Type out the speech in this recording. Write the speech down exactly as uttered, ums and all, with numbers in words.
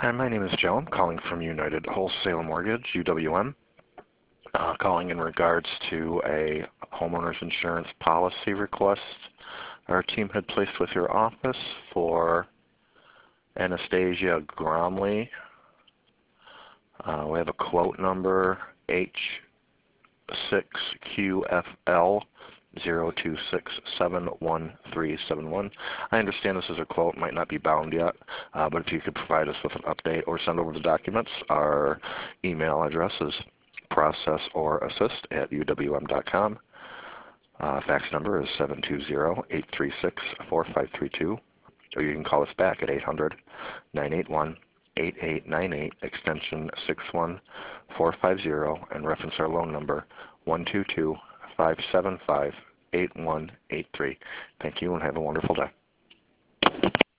Hi, my name is Joe. I'm calling from United Wholesale Mortgage, U W M, uh, calling in regards to a homeowner's insurance policy request our team had placed with your office for Anastasia Gromley. Uh, we have a quote number H six Q F L zero two six seven one three seven one. I understand this is a quote, might not be bound yet, uh, but if you could provide us with an update or send over the documents, our email address is processorassist at U W M dot com. Uh, fax number is seven two zero, eight three six, four five three two, or you can call us back at eight hundred, nine eight one, eight eight nine eight, extension six one four five zero, and reference our loan number one two two, five seven five, eight one eight three. Thank you and have a wonderful day.